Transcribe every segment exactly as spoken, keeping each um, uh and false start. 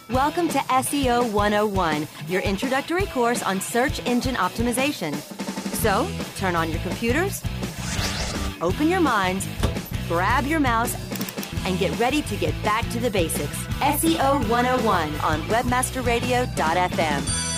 Welcome to S E O one oh one, your introductory course on search engine optimization. So, turn on your computers, open your minds, grab your mouse, and get ready to get back to the basics. S E O one oh one on webmaster radio dot f m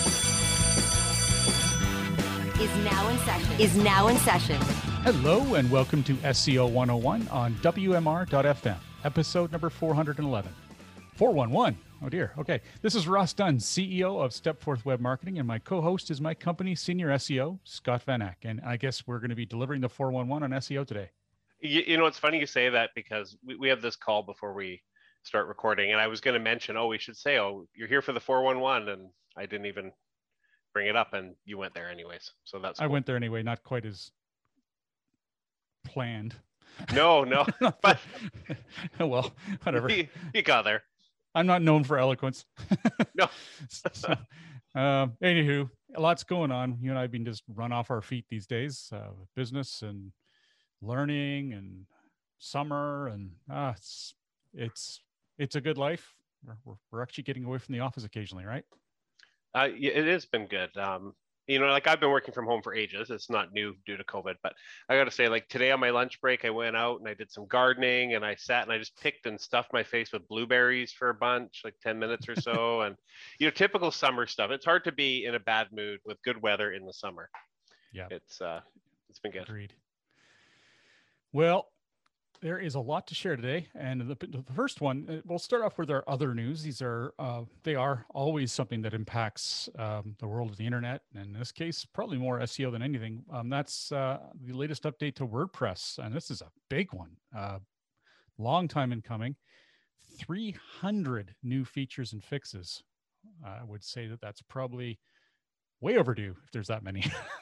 is now in session. Is now in session. Hello and welcome to S E O one oh one on W M R dot F M, episode number four hundred eleven. four one one. Oh dear. Okay. This is Ross Dunn, C E O of Stepforth Web Marketing, and my co-host is my company senior S E O, Scott Van Ack. And I guess we're going to be delivering the four one one on S E O today. You, you know, it's funny you say that because we, we have this call before we start recording, and I was going to mention, oh, we should say, oh, you're here for the four one one, and I didn't even bring it up, and you went there anyways. So that's I cool. went there anyway, not quite as planned. No, no. But well, whatever. You, you got there. I'm not known for eloquence. No. so, uh, anywho, a lot's going on. You and I have been just run off our feet these days, uh, with business and learning and summer, and uh, it's it's it's a good life. We're, we're we're actually getting away from the office occasionally, right? Uh, yeah, it has been good. Um, you know, like I've been working from home for ages. It's not new due to COVID, but I got to say, like today on my lunch break, I went out and I did some gardening, and I sat and I just picked and stuffed my face with blueberries for a bunch, like ten minutes or so. And, you know, typical summer stuff. It's hard to be in a bad mood with good weather in the summer. Yeah. It's, uh, it's been good. Agreed. Well, there is a lot to share today, and the, the first one, we'll start off with our other news. These are, uh, they are always something that impacts um, the world of the internet, and in this case, probably more S E O than anything. Um, that's uh, the latest update to WordPress, and this is a big one. Uh, long time in coming. three hundred new features and fixes. I would say that that's probably way overdue if there's that many.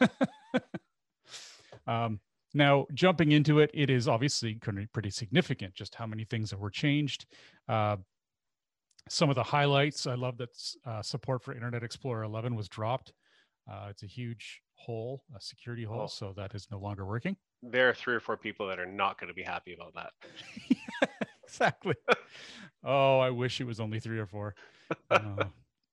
um, Now, jumping into it, it is obviously going to be pretty significant just how many things that were changed. Uh, some of the highlights, I love that uh, support for Internet Explorer eleven was dropped. Uh, it's a huge hole, a security hole, oh. so that is no longer working. There are three or four people that are not going to be happy about that. Exactly. Oh, I wish it was only three or four. Uh,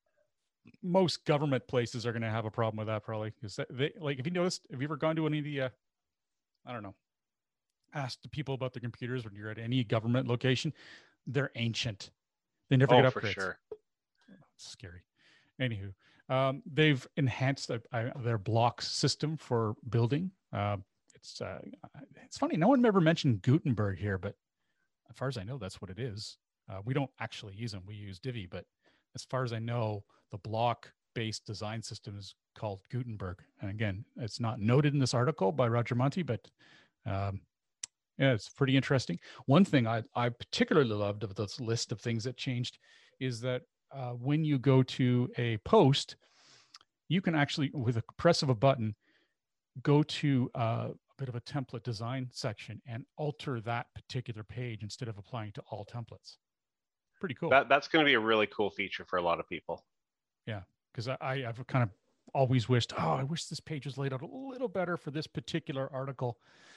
most government places are going to have a problem with that probably. Because they, like, if you noticed, have you ever gone to any of the... Uh, I don't know, ask the people about their computers when you're at any government location. They're ancient. They never oh, get upgrades. For sure. It's scary. Anywho, um, they've enhanced uh, their block system for building. Uh, it's uh, it's funny. No one ever mentioned Gutenberg here, but as far as I know, that's what it is. Uh, we don't actually use them. We use Divi, but as far as I know, the block-based design system is called Gutenberg. And again, it's not noted in this article by Roger Monti, but um, yeah, it's pretty interesting. One thing I, I particularly loved of this list of things that changed is that uh, when you go to a post, you can actually, with a press of a button, go to uh, a bit of a template design section and alter that particular page instead of applying to all templates. Pretty cool. That, that's going to be a really cool feature for a lot of people. Yeah, because I, I've kind of always wished, oh, I wish this page was laid out a little better for this particular article.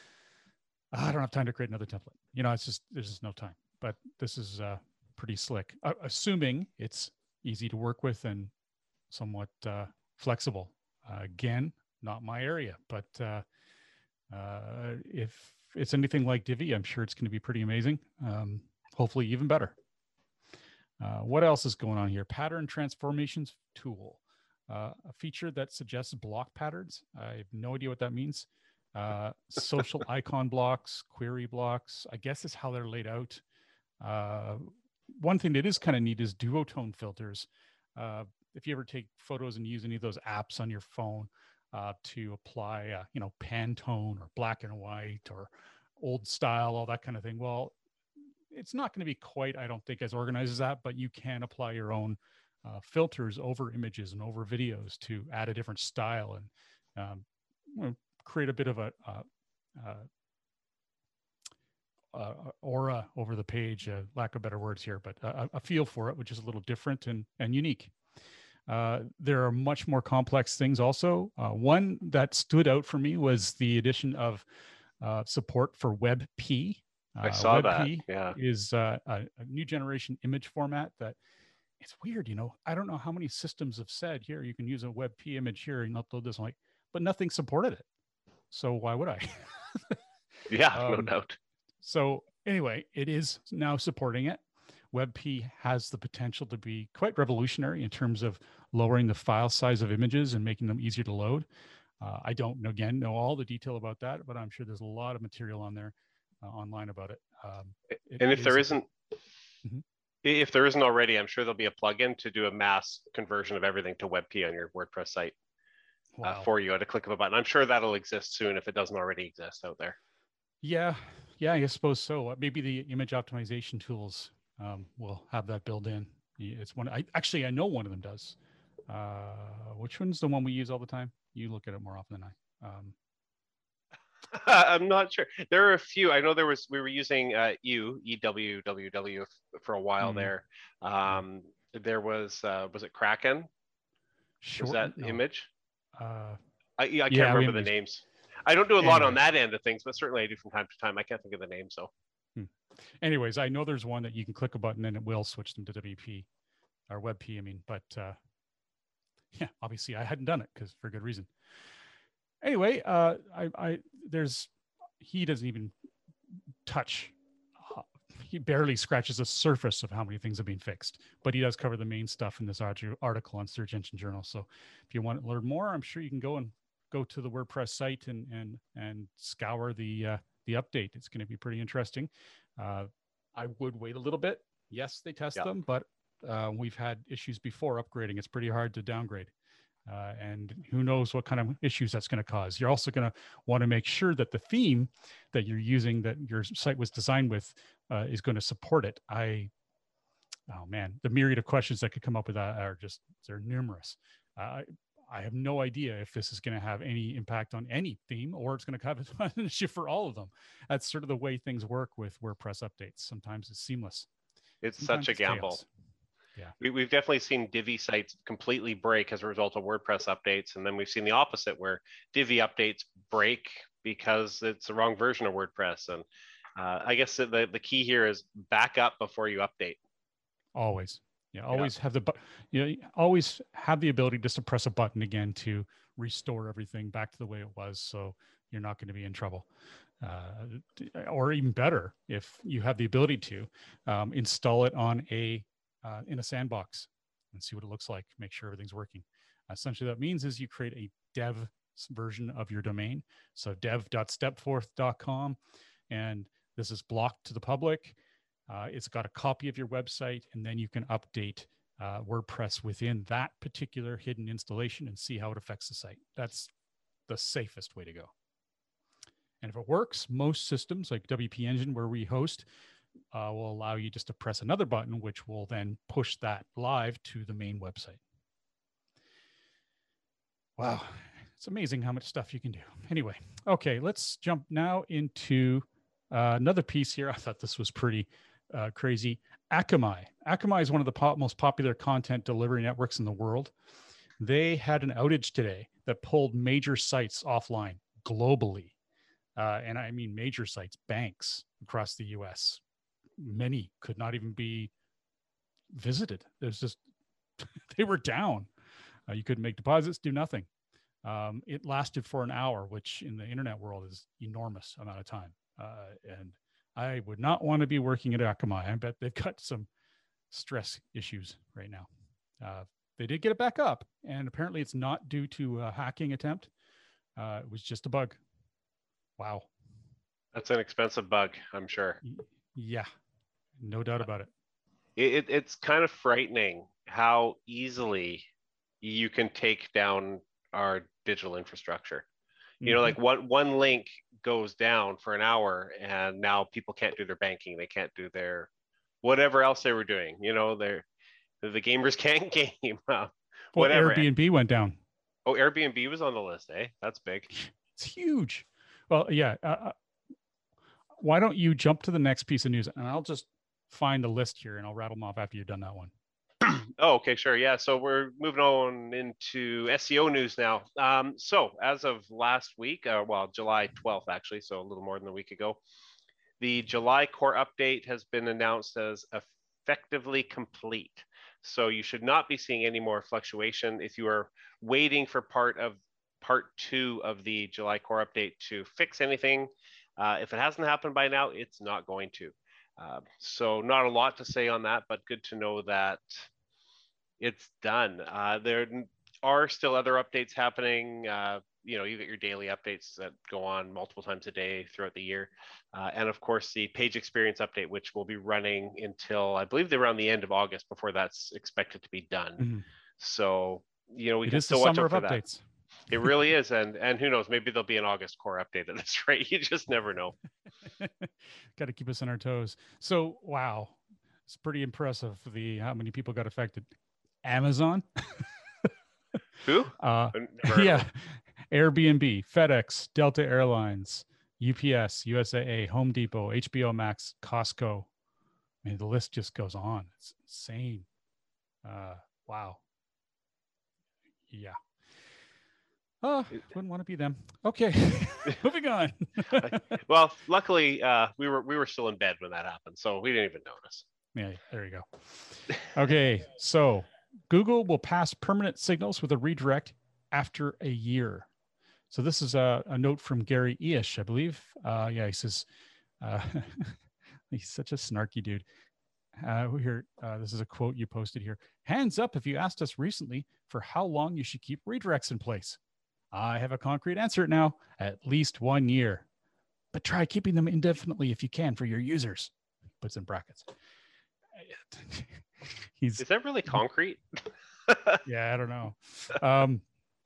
I don't have time to create another template. You know, it's just, there's just no time. But this is uh, pretty slick, uh, assuming it's easy to work with and somewhat uh, flexible. Uh, again, not my area, but uh, uh, if it's anything like Divi, I'm sure it's going to be pretty amazing. Um, hopefully even better. Uh, what else is going on here? Pattern transformations tool. Uh, a feature that suggests block patterns. I have no idea what that means. Uh, social icon blocks, query blocks, I guess is how they're laid out. Uh, one thing that is kind of neat is duotone filters. Uh, if you ever take photos and use any of those apps on your phone uh, to apply, uh, you know, Pantone or black and white or old style, all that kind of thing. Well, it's not going to be quite, I don't think, as organized as that, but you can apply your own Uh, filters over images and over videos to add a different style and um, you know, create a bit of a uh, uh, uh, aura over the page, uh, lack of better words here, but a, a feel for it, which is a little different and, and unique. Uh, there are much more complex things also. Uh, one that stood out for me was the addition of uh, support for WebP. Uh, I saw WebP that, yeah. is uh, a, a new generation image format that it's weird, you know. I don't know how many systems have said, here, you can use a WebP image here and upload this. I'm like, but nothing supported it. So why would I? Yeah, no um, doubt. So anyway, it is now supporting it. WebP has the potential to be quite revolutionary in terms of lowering the file size of images and making them easier to load. Uh, I don't, know, again, know all the detail about that, but I'm sure there's a lot of material on there, uh, online about it. Um, it and if there a, isn't, mm-hmm. if there isn't already, I'm sure there'll be a plugin to do a mass conversion of everything to WebP on your WordPress site. Wow. uh, for you at a click of a button. I'm sure that'll exist soon if it doesn't already exist out there. Yeah, yeah, I suppose so. Maybe the image optimization tools um, will have that built in. It's one. I actually I know one of them does. Uh, which one's the one we use all the time? You look at it more often than I. Um, I'm not sure. There are a few. I know there was. We were using uh, E W W W for a while mm. there. Um, there was. Uh, was it Kraken? Sure. Was that no. image? Uh, I, I can't yeah, remember the names. I don't do a anyway. lot on that end of things, but certainly I do from time to time. I can't think of the name. So, hmm. anyways, I know there's one that you can click a button and it will switch them to W P or WebP. I mean, but uh, yeah, obviously I hadn't done it because for good reason. Anyway, uh, I, I there's he doesn't even touch. Uh, he barely scratches the surface of how many things have been fixed, but he does cover the main stuff in this article on Search Engine Journal. So if you want to learn more, I'm sure you can go and go to the WordPress site and and and scour the uh, the update. It's going to be pretty interesting. Uh, I would wait a little bit. Yes, they test yeah. them, but uh, we've had issues before upgrading. It's pretty hard to downgrade. Uh, and who knows what kind of issues that's going to cause. You're also going to want to make sure that the theme that you're using, that your site was designed with, uh, is going to support it. I, oh man, the myriad of questions that could come up with that are just, they're numerous. Uh, I have no idea if this is going to have any impact on any theme or it's going to have an issue for all of them. That's sort of the way things work with WordPress updates. Sometimes it's seamless. It's Sometimes such a it's gamble. chaos. Yeah, we, we've definitely seen Divi sites completely break as a result of WordPress updates. And then we've seen the opposite where Divi updates break because it's the wrong version of WordPress. And uh, I guess the, the key here is back up before you update. Always. Yeah, always yeah. have the, you know, always have the ability just to press a button again to restore everything back to the way it was. So you're not going to be in trouble. Uh, or even better, if you have the ability to um, install it on a, Uh, in a sandbox and see what it looks like, make sure everything's working. Essentially, that means is you create a dev version of your domain. So dev dot stepforth dot com, and this is blocked to the public. Uh, it's got a copy of your website, and then you can update uh, WordPress within that particular hidden installation and see how it affects the site. That's the safest way to go. And if it works, most systems like W P Engine, where we host, Uh, will allow you just to press another button, which will then push that live to the main website. Wow, it's amazing how much stuff you can do. Anyway, okay, let's jump now into uh, another piece here. I thought this was pretty uh, crazy. Akamai. Akamai is one of the po- most popular content delivery networks in the world. They had an outage today that pulled major sites offline globally. Uh, and I mean major sites, banks across the U S. Many could not even be visited. There's just, they were down. Uh, you couldn't make deposits, do nothing. Um, it lasted for an hour, which in the internet world is enormous amount of time. Uh, and I would not want to be working at Akamai. I bet they've got some stress issues right now. Uh, they did get it back up, and apparently it's not due to a hacking attempt. Uh, it was just a bug. Wow. That's an expensive bug, I'm sure. Yeah. No doubt about it. it. It's kind of frightening how easily you can take down our digital infrastructure. Mm-hmm. You know, like one, one link goes down for an hour and now people can't do their banking. They can't do their whatever else they were doing. You know, they're, the gamers can't game. Uh, well, whatever. Airbnb went down. Oh, Airbnb was on the list, eh? That's big. It's huge. Well, yeah. Uh, why don't you jump to the next piece of news, and I'll just find the list here and I'll rattle them off after you've done that one. Oh, okay, sure. Yeah. So we're moving on into S E O news now. Um, so as of last week, uh, well, July twelfth, actually, so a little more than a week ago, the July core update has been announced as effectively complete. So you should not be seeing any more fluctuation. If you are waiting for part of part two of the July core update to fix anything, uh, if it hasn't happened by now, it's not going to. Uh, so not a lot to say on that, but good to know that it's done. Uh, there are still other updates happening. Uh, you know, you get your daily updates that go on multiple times a day throughout the year. Uh, and of course, the page experience update, which will be running until, I believe, around the end of August before that's expected to be done. Mm-hmm. So, you know, we it can is still the watch summer out for of updates. That. It really is. And and who knows, maybe there'll be an August core update at this rate. You just never know. Got to keep us on our toes. So, wow. It's pretty impressive, the how many people got affected. Amazon. Who? Uh, yeah. Airbnb, FedEx, Delta Airlines, U P S, U S A A, Home Depot, H B O Max, Costco. I mean, the list just goes on. It's insane. Uh, wow. Yeah. Oh, wouldn't want to be them. Okay, moving on. Well, luckily, uh, we were we were still in bed when that happened, so we didn't even notice. Yeah, there you go. Okay, so Google will pass permanent signals with a redirect after a year. So this is a, a note from Gary Eish, I believe. Uh, yeah, he says, uh, he's such a snarky dude. Uh, here, uh, this is a quote you posted here. Hands up if you asked us recently for how long you should keep redirects in place. I have a concrete answer now, at least one year. But try keeping them indefinitely if you can for your users. Puts in brackets. He's, is that really concrete? Yeah, I don't know. Um,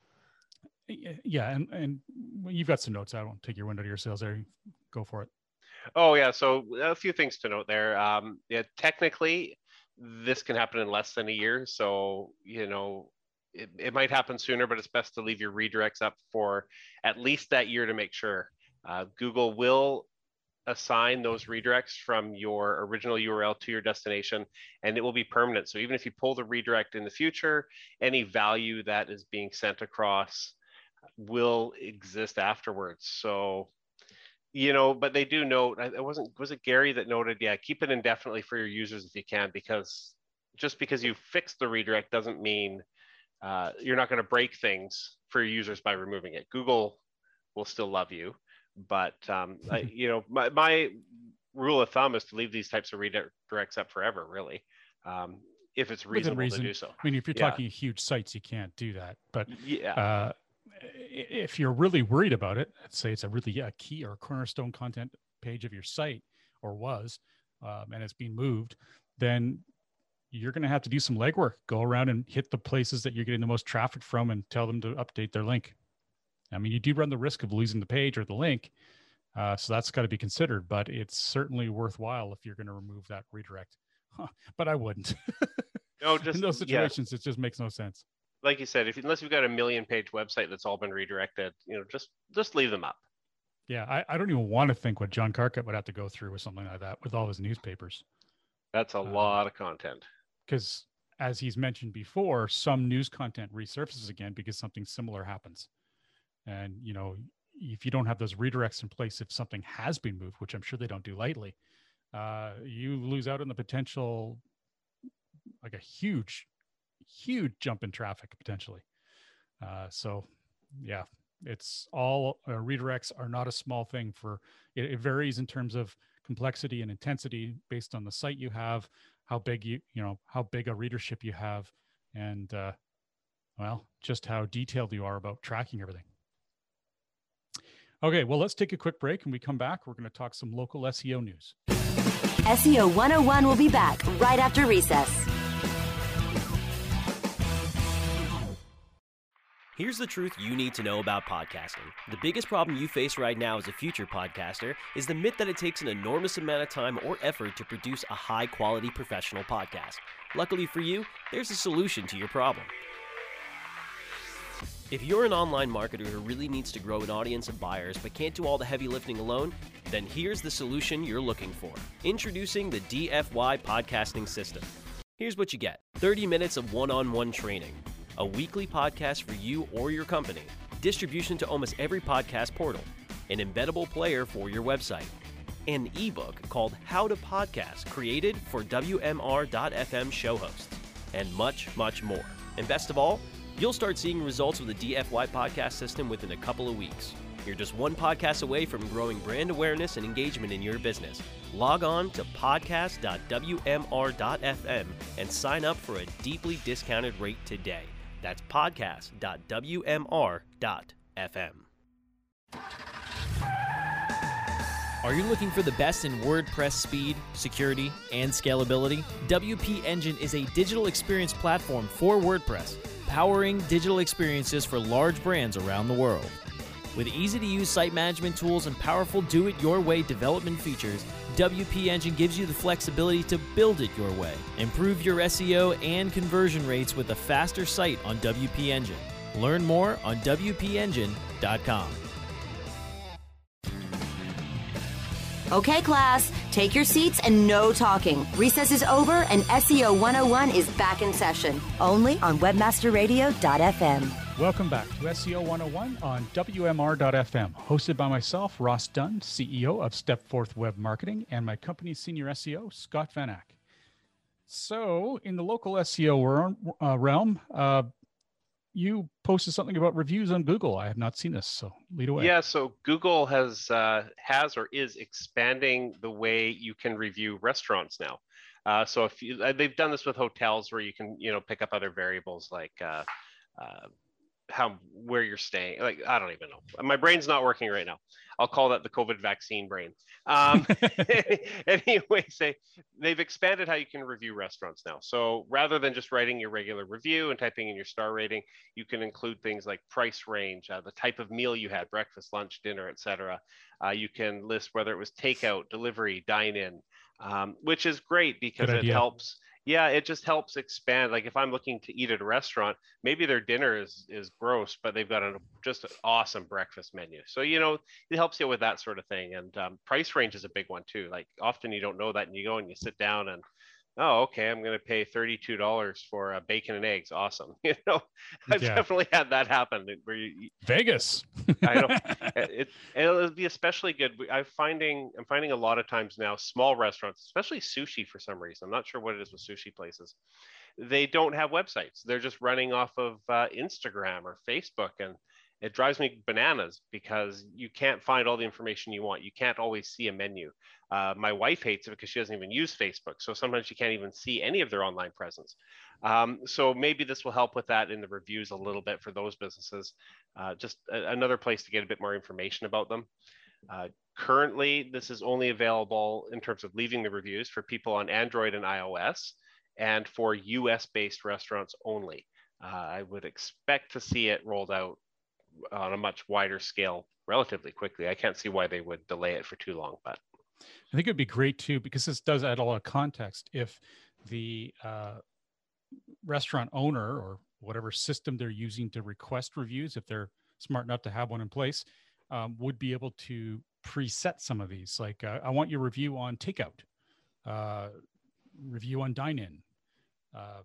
yeah, and, and you've got some notes. I won't take your wind out of your sails there. Go for it. Oh, yeah. So a few things to note there. Um, yeah, technically, this can happen in less than a year. So, you know, it, it might happen sooner, but it's best to leave your redirects up for at least that year to make sure. Uh, Google will assign those redirects from your original U R L to your destination, and it will be permanent. So even if you pull the redirect in the future, any value that is being sent across will exist afterwards. So, you know, but they do note, it wasn't, was it Gary that noted, yeah, keep it indefinitely for your users if you can, because just because you fix the redirect doesn't mean uh, you're not going to break things for your users by removing it. Google will still love you, but um, I, you know, my, my rule of thumb is to leave these types of redirects up forever, really, um, if it's reasonable to do so. I mean, if you're yeah. talking huge sites, you can't do that. But yeah. uh, if you're really worried about it, let's say it's a really yeah, key or cornerstone content page of your site, or was, um, and it's being moved, then you're going to have to do some legwork. Go around and hit the places that you're getting the most traffic from and tell them to update their link. I mean, you do run the risk of losing the page or the link, uh, so that's got to be considered, but it's certainly worthwhile if you're going to remove that redirect. Huh, but I wouldn't. No, just in those situations, yeah. It just makes no sense. Like you said, if unless you've got a million page website that's all been redirected, you know, just just leave them up. Yeah, I, I don't even want to think what John Carcutt would have to go through with something like that with all his newspapers. That's a uh, lot of content. Because as he's mentioned before, some news content resurfaces again because something similar happens. And, you know, if you don't have those redirects in place, if something has been moved, which I'm sure they don't do lightly, uh, you lose out on the potential, like a huge, huge jump in traffic potentially. Uh, so, yeah, it's all uh, redirects are not a small thing. For it, it varies in terms of complexity and intensity based on the site you have, how big you, you know, how big a readership you have, and uh, well, just how detailed you are about tracking everything. Okay, well, let's take a quick break, and we come back. We're going to talk some local S E O news. S E O one oh one will be back right after recess. Here's the truth you need to know about podcasting. The biggest problem you face right now as a future podcaster is the myth that it takes an enormous amount of time or effort to produce a high-quality professional podcast. Luckily for you, there's a solution to your problem. If you're an online marketer who really needs to grow an audience of buyers but can't do all the heavy lifting alone, then here's the solution you're looking for. Introducing the D F Y Podcasting System. Here's what you get. thirty minutes of one-on-one training, a weekly podcast for you or your company, distribution to almost every podcast portal, an embeddable player for your website, and an ebook called How to Podcast, created for W M R dot F M show hosts, and much, much more. And best of all, you'll start seeing results with the D F Y podcast system within a couple of weeks. You're just one podcast away from growing brand awareness and engagement in your business. Log on to podcast dot W M R dot F M and sign up for a deeply discounted rate today. That's podcast dot W M R dot F M. Are you looking for the best in WordPress speed, security, and scalability? W P Engine is a digital experience platform for WordPress, powering digital experiences for large brands around the world. With easy-to-use site management tools and powerful do-it-your-way development features, W P Engine gives you the flexibility to build it your way. Improve your S E O and conversion rates with a faster site on W P Engine. Learn more on W P engine dot com. Okay, class, take your seats and no talking. Recess is over and S E O one oh one is back in session, only on webmaster radio dot f m. Welcome back to S E O one oh one on W M R dot F M, hosted by myself, Ross Dunn, C E O of Stepforth Web Marketing, and my company's senior S E O, Scott Van Ack. So, in the local S E O uh, realm, uh, you posted something about reviews on Google. I have not seen this, so lead away. Yeah, so Google has uh, has or is expanding the way you can review restaurants now. Uh, so if you, uh, they've done this with hotels, where you can you know pick up other variables like uh, uh, how where you're staying. Like I don't even know. My brain's not working right now. I'll call that the COVID vaccine brain. Um, anyway, say they've expanded how you can review restaurants now. So rather than just writing your regular review and typing in your star rating, you can include things like price range, uh, the type of meal you had, breakfast, lunch, dinner, et cetera. Uh, you can list whether it was takeout, delivery, dine-in, um, which is great because it helps. Yeah, it just helps expand. Like if I'm looking to eat at a restaurant, maybe their dinner is is gross, but they've got a, just an awesome breakfast menu. So, you know, it helps you with that sort of thing. And um, price range is a big one too. Like often you don't know that and you go and you sit down and, oh, okay, I'm going to pay thirty-two dollars for uh, bacon and eggs. Awesome. You know, I've yeah. definitely had that happen. Where you, Vegas. I know. It, it'll be especially good. I'm finding, I'm finding a lot of times now, small restaurants, especially sushi for some reason. I'm not sure what it is with sushi places. They don't have websites. They're just running off of uh, Instagram or Facebook. And it drives me bananas because you can't find all the information you want. You can't always see a menu. Uh, my wife hates it because she doesn't even use Facebook. So sometimes she can't even see any of their online presence. Um, so maybe this will help with that in the reviews a little bit for those businesses. Uh, just a, another place to get a bit more information about them. Uh, currently, this is only available in terms of leaving the reviews for people on Android and iOS and for U S-based restaurants only. Uh, I would expect to see it rolled out on a much wider scale relatively quickly. I can't see why they would delay it for too long, but I think it'd be great too, because this does add a lot of context. If the uh, restaurant owner or whatever system they're using to request reviews, if they're smart enough to have one in place, um, would be able to preset some of these. Like, uh, I want your review on takeout, uh, review on dine-in. Uh,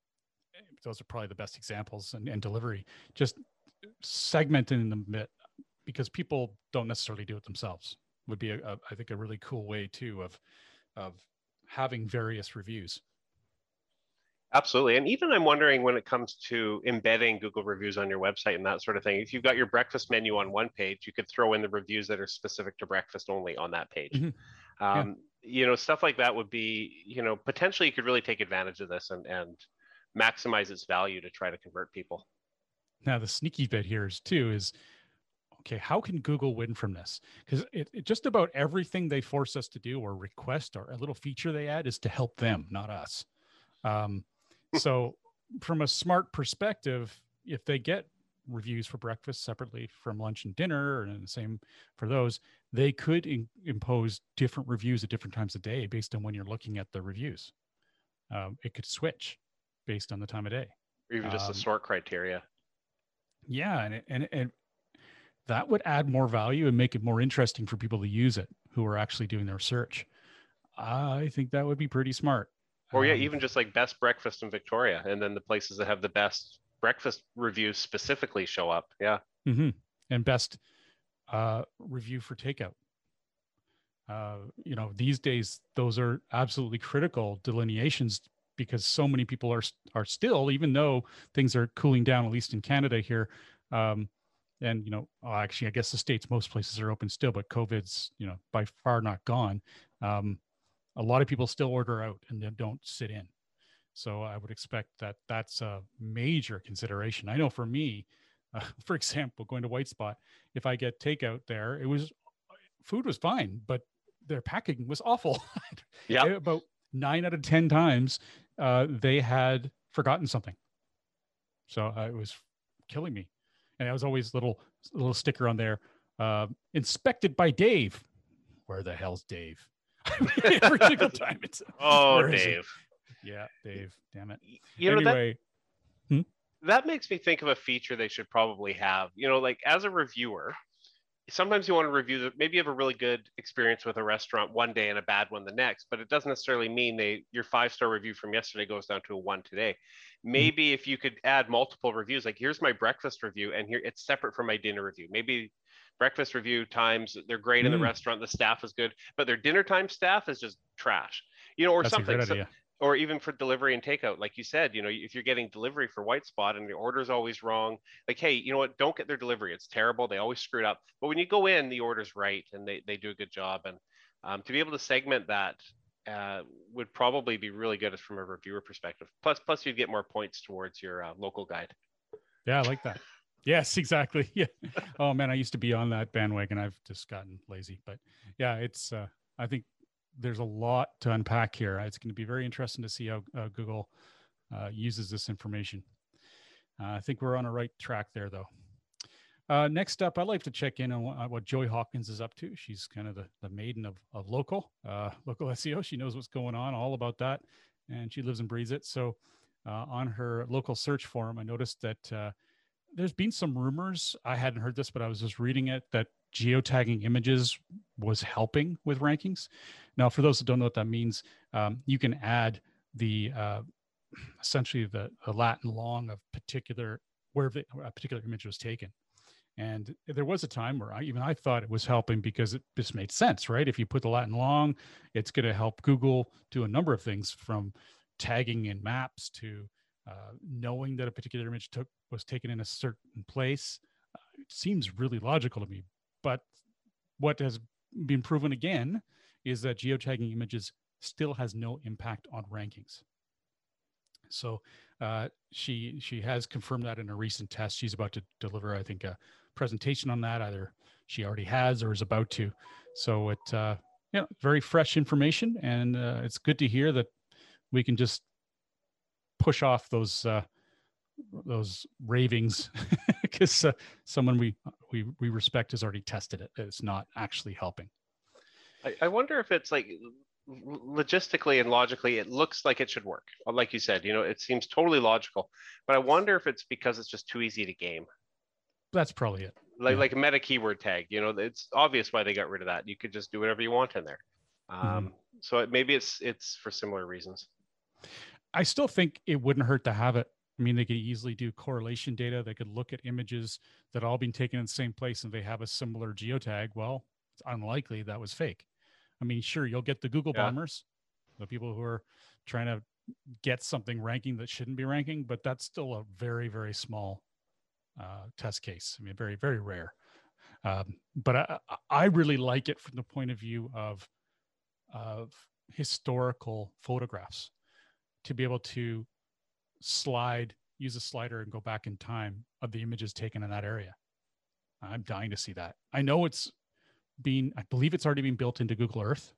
those are probably the best examples, and, and delivery. Just segmenting them a bit, because people don't necessarily do it themselves, would be, a, a, I think, a really cool way too of, of having various reviews. Absolutely. And even I'm wondering when it comes to embedding Google reviews on your website and that sort of thing, if you've got your breakfast menu on one page, you could throw in the reviews that are specific to breakfast only on that page. Mm-hmm. Um, yeah. You know, stuff like that would be, you know, potentially you could really take advantage of this and, and maximize its value to try to convert people. Now, the sneaky bit here is too is, okay, how can Google win from this? Because it, it just about everything they force us to do or request or a little feature they add is to help them, not us. Um, so from a smart perspective, if they get reviews for breakfast separately from lunch and dinner, and the same for those, they could in, impose different reviews at different times of day based on when you're looking at the reviews. Um, it could switch based on the time of day. Or even just um, the sort criteria. Yeah, and it, and and that would add more value and make it more interesting for people to use it who are actually doing their search. I think that would be pretty smart. Or yeah, um, even just like best breakfast in Victoria, and then the places that have the best breakfast reviews specifically show up. Yeah. Mm-hmm. And best uh, review for takeout. Uh, you know, these days, those are absolutely critical delineations because so many people are are still, even though things are cooling down, at least in Canada here. Um, and, you know, well, actually, I guess the States, most places are open still, but COVID's, you know, by far not gone. Um, a lot of people still order out and then don't sit in. So I would expect that that's a major consideration. I know for me, uh, for example, going to White Spot, if I get takeout there, it was, food was fine, but their packaging was awful. Yeah. About nine out of ten times, uh, they had forgotten something. So uh, it was killing me. And there was always little little sticker on there, uh, inspected by Dave. Where the hell's Dave? Every single time it's oh Dave. Yeah, Dave. Damn it. You know, anyway, that, hmm? that makes me think of a feature they should probably have. You know, like as a reviewer, sometimes you want to review that. Maybe you have a really good experience with a restaurant one day and a bad one the next, but it doesn't necessarily mean they your five-star review from yesterday goes down to a one today. Maybe mm-hmm. if you could add multiple reviews, like here's my breakfast review and here it's separate from my dinner review. Maybe breakfast review times, they're great mm-hmm. in the restaurant, the staff is good, but their dinner time staff is just trash, you know, or That's something. A great idea. So, or even for delivery and takeout, like you said, you know, if you're getting delivery for White Spot and the order is always wrong, like, hey, you know what, don't get their delivery. It's terrible. They always screw it up. But when you go in, the order's right and they, they do a good job. And um, to be able to segment that uh, would probably be really good from a reviewer perspective. Plus, plus you'd get more points towards your uh, local guide. Yeah, I like that. Yes, exactly. Yeah. Oh man, I used to be on that bandwagon. I've just gotten lazy, but yeah, it's, uh, I think, there's a lot to unpack here. It's going to be very interesting to see how uh, Google uh, uses this information. Uh, I think we're on a right track there, though. Uh, next up, I'd like to check in on what, what Joy Hawkins is up to. She's kind of the, the maiden of, of local, uh, local S E O. She knows what's going on, all about that, and she lives and breathes it. So uh, on her local search forum, I noticed that uh, there's been some rumors. I hadn't heard this, but I was just reading it, that geotagging images was helping with rankings. Now, for those that don't know what that means, um, you can add the uh, essentially the, the Latin long of particular where the, a particular image was taken. And there was a time where I, even I thought it was helping because it just made sense, right? If you put the Latin long, it's going to help Google do a number of things, from tagging in maps to uh, knowing that a particular image took was taken in a certain place. Uh, it seems really logical to me. But what has been proven again is that geotagging images still has no impact on rankings. So uh, she she has confirmed that in a recent test. She's about to deliver, I think, a presentation on that. Either she already has or is about to. So it, uh, you know, very fresh information, and uh, it's good to hear that we can just push off those uh, those ravings because uh, someone we, we we respect has already tested it. It's not actually helping. I, I wonder if it's like logistically and logically, it looks like it should work. Like you said, you know, it seems totally logical, but I wonder if it's because it's just too easy to game. That's probably it. Like, yeah. like a meta keyword tag, you know, it's obvious why they got rid of that. You could just do whatever you want in there. Um, mm-hmm. So it, maybe it's, it's for similar reasons. I still think it wouldn't hurt to have it. I mean, they could easily do correlation data. They could look at images that all been taken in the same place and they have a similar geotag. Well, it's unlikely that was fake. I mean, sure, you'll get the Google yeah. bombers, the people who are trying to get something ranking that shouldn't be ranking, but that's still a very, very small uh, test case. I mean, very, very rare. Um, but I, I really like it from the point of view of, of historical photographs, to be able to slide, use a slider and go back in time of the images taken in that area. I'm dying to see that. I know it's being, I believe it's already been built into Google Earth,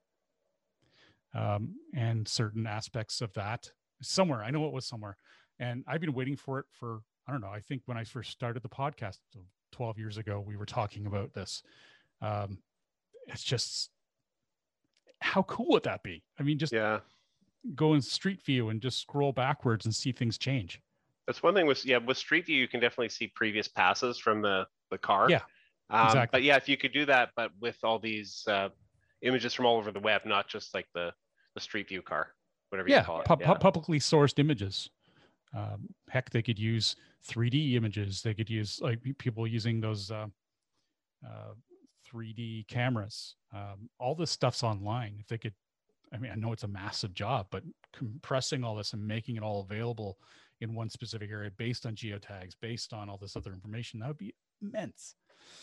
um, and certain aspects of that somewhere. I know it was somewhere, and I've been waiting for it for, I don't know, I think when I first started the podcast twelve years ago, we were talking about this. Um, it's just, how cool would that be? I mean, just yeah. go in Street View and just scroll backwards and see things change. That's one thing with, yeah, with Street View, you can definitely see previous passes from the, the car. Yeah, um, exactly. But yeah, if you could do that, but with all these uh, images from all over the web, not just like the, the Street View car, whatever yeah, you call it. pu- yeah, publicly sourced images. Um, heck, they could use three D images. They could use like people using those uh, uh, three D cameras. Um, all this stuff's online. If they could, I mean, I know it's a massive job, but compressing all this and making it all available in one specific area based on geotags, based on all this other information, that would be immense.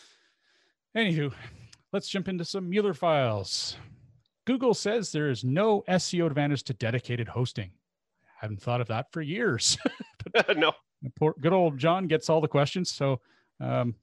Anywho, let's jump into some Mueller files. Google says there is no S E O advantage to dedicated hosting. I haven't thought of that for years. No. Poor, good old John gets all the questions. So um,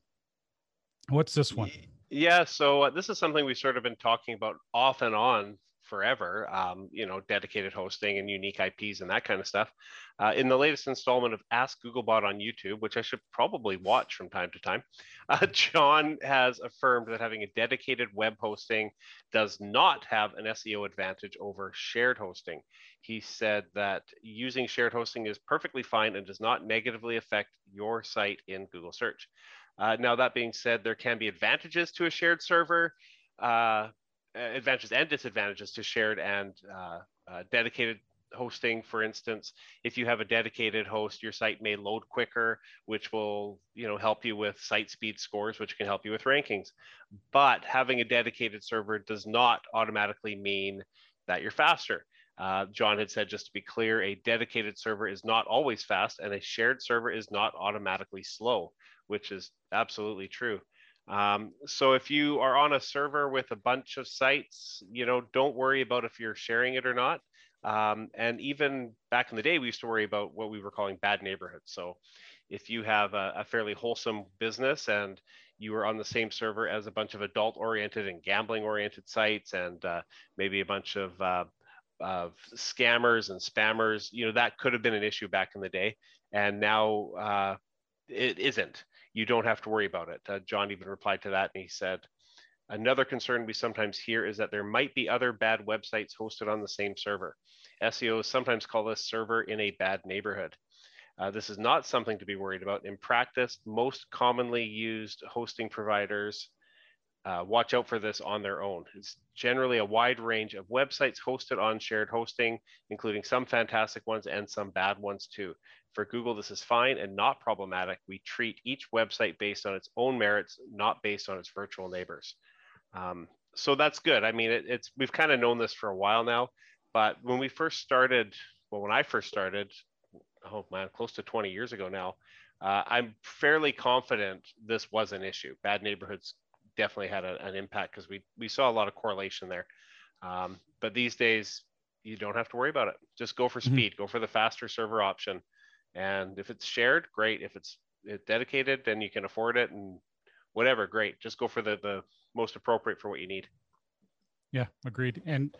what's this one? Yeah, so uh, this is something we've sort of been talking about off and on forever, um, you know, dedicated hosting and unique I Ps and that kind of stuff. Uh, in the latest installment of Ask Googlebot on YouTube, which I should probably watch from time to time, uh, John has affirmed that having a dedicated web hosting does not have an S E O advantage over shared hosting. He said that using shared hosting is perfectly fine and does not negatively affect your site in Google search. Uh, now, that being said, there can be advantages to a shared server, uh, advantages and disadvantages to shared and uh, uh, dedicated hosting. For instance, if you have a dedicated host, your site may load quicker, which will, you know, help you with site speed scores, which can help you with rankings. But having a dedicated server does not automatically mean that you're faster. Uh, John had said, just to be clear, a dedicated server is not always fast, and a shared server is not automatically slow, which is absolutely true. Um, so if you are on a server with a bunch of sites, you know, don't worry about if you're sharing it or not. Um, and even back in the day, we used to worry about what we were calling bad neighborhoods. So if you have a, a fairly wholesome business and you are on the same server as a bunch of adult-oriented and gambling-oriented sites, and uh, maybe a bunch of uh, of scammers and spammers, you know, that could have been an issue back in the day. And now uh, it isn't. You don't have to worry about it. Uh, John even replied to that, and he said, another concern we sometimes hear is that there might be other bad websites hosted on the same server. S E Os sometimes call this server in a bad neighborhood. Uh, this is not something to be worried about. In practice, most commonly used hosting providers uh, watch out for this on their own. It's generally a wide range of websites hosted on shared hosting, including some fantastic ones and some bad ones too. For Google, this is fine and not problematic. We treat each website based on its own merits, not based on its virtual neighbors. Um, so that's good. I mean, it, it's we've kind of known this for a while now, but when we first started, well, when I first started, oh man, close to twenty years ago now, uh, I'm fairly confident this was an issue. Bad neighborhoods definitely had a, an impact because we we saw a lot of correlation there. Um, but these days, you don't have to worry about it. Just go for speed. Mm-hmm. Go for the faster server option. And if it's shared, great. If it's dedicated, then you can afford it, and whatever, great. Just go for the, the most appropriate for what you need. Yeah, agreed. And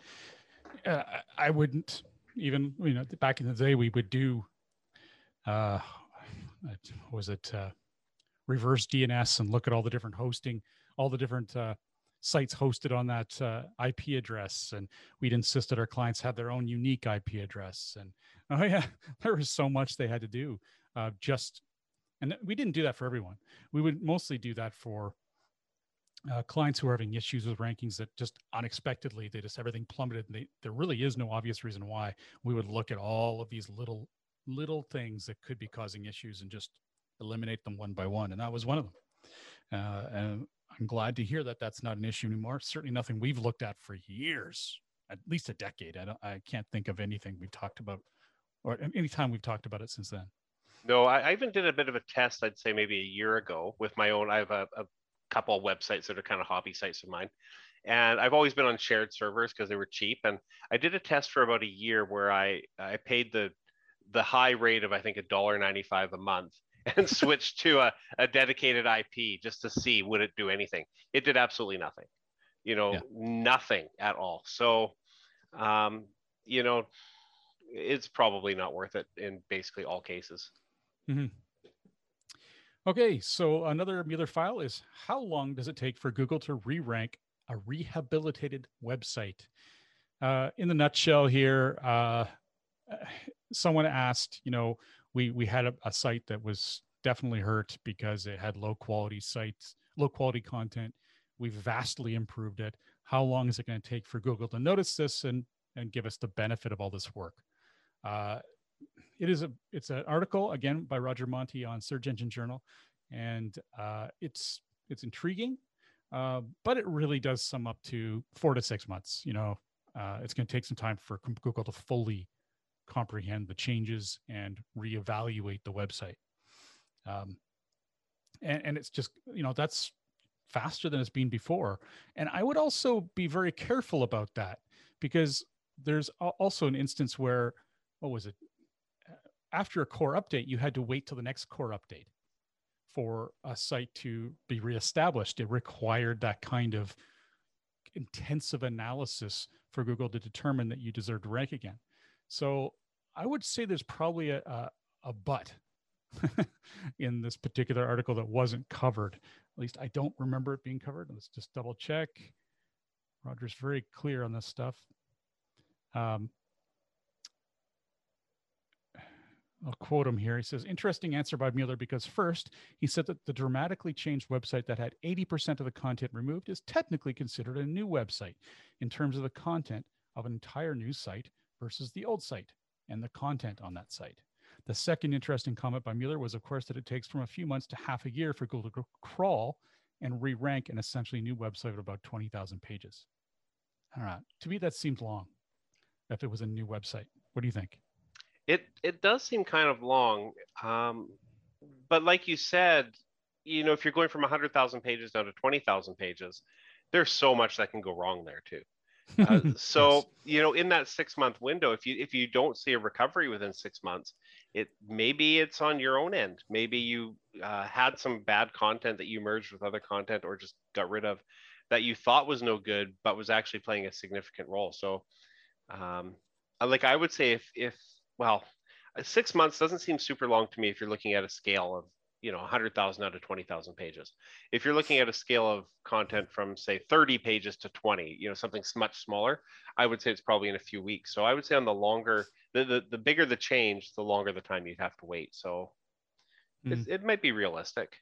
uh, I wouldn't even, you know, back in the day, we would do, uh, what was it, uh, reverse D N S and look at all the different hosting, all the different uh, sites hosted on that uh, I P address. And we'd insist that our clients have their own unique I P address. And oh yeah, there was so much they had to do uh, just, and we didn't do that for everyone. We would mostly do that for uh, clients who are having issues with rankings that just unexpectedly, they just, everything plummeted. And they, there really is no obvious reason why. We would look at all of these little, little things that could be causing issues and just eliminate them one by one. And that was one of them. Uh, and I'm glad to hear that that's not an issue anymore. Certainly nothing we've looked at for years, at least a decade. I don't, I can't think of anything we've talked about, or any time we've talked about it since then. No, I, I even did a bit of a test, I'd say maybe a year ago with my own. I have a, a couple of websites that are kind of hobby sites of mine. And I've always been on shared servers because they were cheap. And I did a test for about a year where I, I paid the the high rate of, I think, one dollar ninety-five a month and switched to a, a dedicated I P just to see, would it do anything? It did absolutely nothing, you know, yeah. nothing at all. So, um, you know, it's probably not worth it in basically all cases. Mm-hmm. Okay, so another Mueller file is, how long does it take for Google to re-rank a rehabilitated website? Uh, in the nutshell here, uh, someone asked, you know, we we had a, a site that was definitely hurt because it had low quality sites, low quality content. We've vastly improved it. How long is it going to take for Google to notice this and and give us the benefit of all this work? Uh, it is a it's an article again by Roger Monti on Search Engine Journal, and uh, it's it's intriguing. Uh, but it really does sum up to four to six months. You know, uh, it's going to take some time for Google to fully comprehend the changes and reevaluate the website. Um, and, and it's just, you know, that's faster than it's been before. And I would also be very careful about that, because there's also an instance where, what was it? After a core update, you had to wait till the next core update for a site to be reestablished. It required that kind of intensive analysis for Google to determine that you deserve to rank again. So I would say there's probably a, a, a but in this particular article that wasn't covered. At least I don't remember it being covered. Let's just double check. Roger's very clear on this stuff. Um, I'll quote him here. He says, interesting answer by Mueller, because first, he said that the dramatically changed website that had eighty percent of the content removed is technically considered a new website in terms of the content of an entire new site versus the old site and the content on that site. The second interesting comment by Mueller was, of course, that it takes from a few months to half a year for Google to crawl and re-rank an essentially new website of about twenty thousand pages. I don't know. To me, that seemed long if it was a new website. What do you think? It it does seem kind of long, um, but like you said, you know, if you're going from one hundred thousand pages down to twenty thousand pages, there's so much that can go wrong there too. Uh, so, yes. you know, in that six month window, if you if you don't see a recovery within six months, it maybe it's on your own end. Maybe you uh, had some bad content that you merged with other content or just got rid of that you thought was no good, but was actually playing a significant role. So, um, like I would say, if if well, six months doesn't seem super long to me if you're looking at a scale of, you know, one hundred thousand out of twenty thousand pages. If you're looking at a scale of content from, say, thirty pages to twenty, you know, something much smaller, I would say it's probably in a few weeks. So I would say on the longer, the the, the bigger the change, the longer the time you'd have to wait. So mm. it, it might be realistic.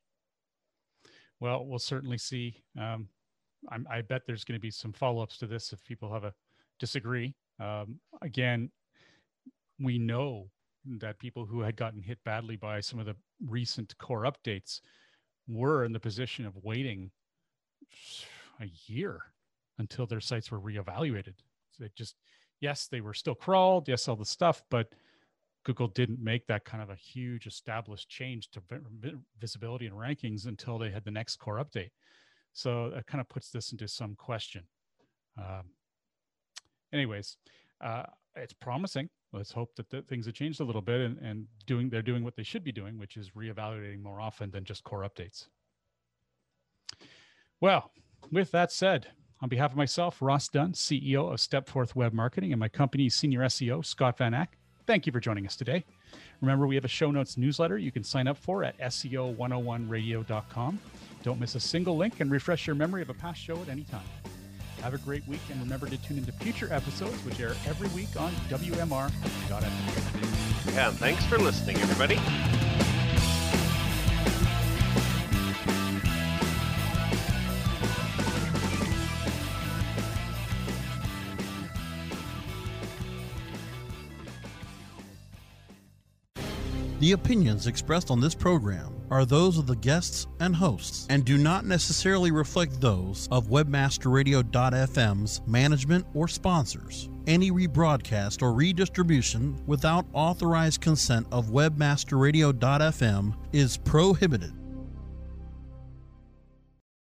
Well, we'll certainly see. Um, I'm, I bet there's going to be some follow-ups to this if people have a disagree. Um, again, we know that people who had gotten hit badly by some of the recent core updates were in the position of waiting a year until their sites were reevaluated. So it just, yes, they were still crawled, yes, all the stuff, but Google didn't make that kind of a huge established change to visibility and rankings until they had the next core update. So that kind of puts this into some question. Um, anyways, uh, it's promising. Let's hope that the, things have changed a little bit and, and doing they're doing what they should be doing, which is reevaluating more often than just core updates. Well, with that said, on behalf of myself, Ross Dunn, C E O of Stepforth Web Marketing, and my company's senior S E O, Scott Van Ack, thank you for joining us today. Remember, we have a show notes newsletter you can sign up for at S E O one oh one radio dot com. Don't miss a single link and refresh your memory of a past show at any time. Have a great week, and remember to tune into future episodes, which air every week on W M R dot F M. Yeah, thanks for listening, everybody. The opinions expressed on this program are those of the guests and hosts and do not necessarily reflect those of Webmaster Radio dot F M's management or sponsors. Any rebroadcast or redistribution without authorized consent of Webmaster Radio dot F M is prohibited.